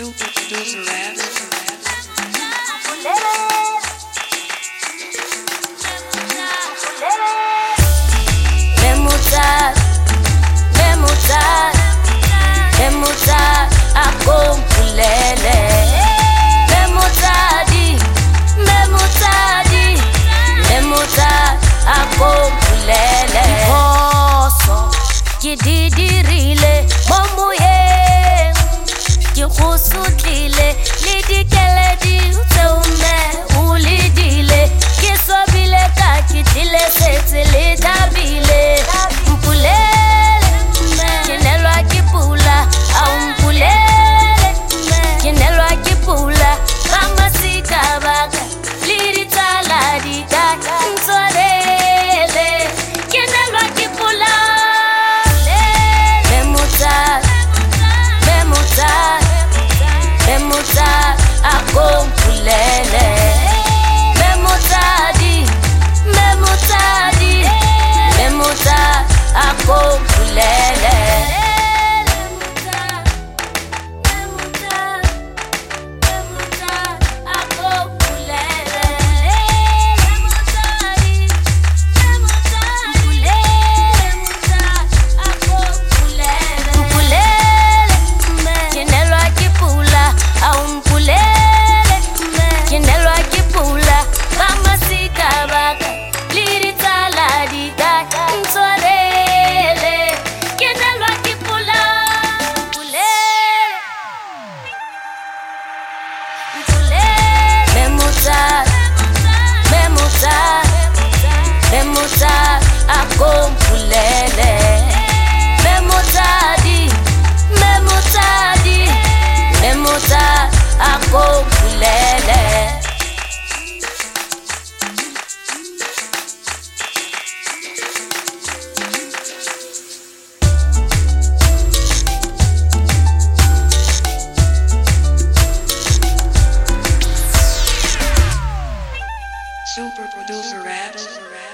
Super producer raps. Memuta akompulele memuta akompulele khoso ke didirile momoyeng ke khusutlile le dikeledi tseume o le dile ke sobile ka ke dile setse le dabile mpulele kenelwa ke pula au mpulele kenelwa ke pula ramasika baka liri tsala dika ntsolele kenelwa ke pula memuta akompulele memuta akompulele memuta akompulele memuta akompulele Super producer raps.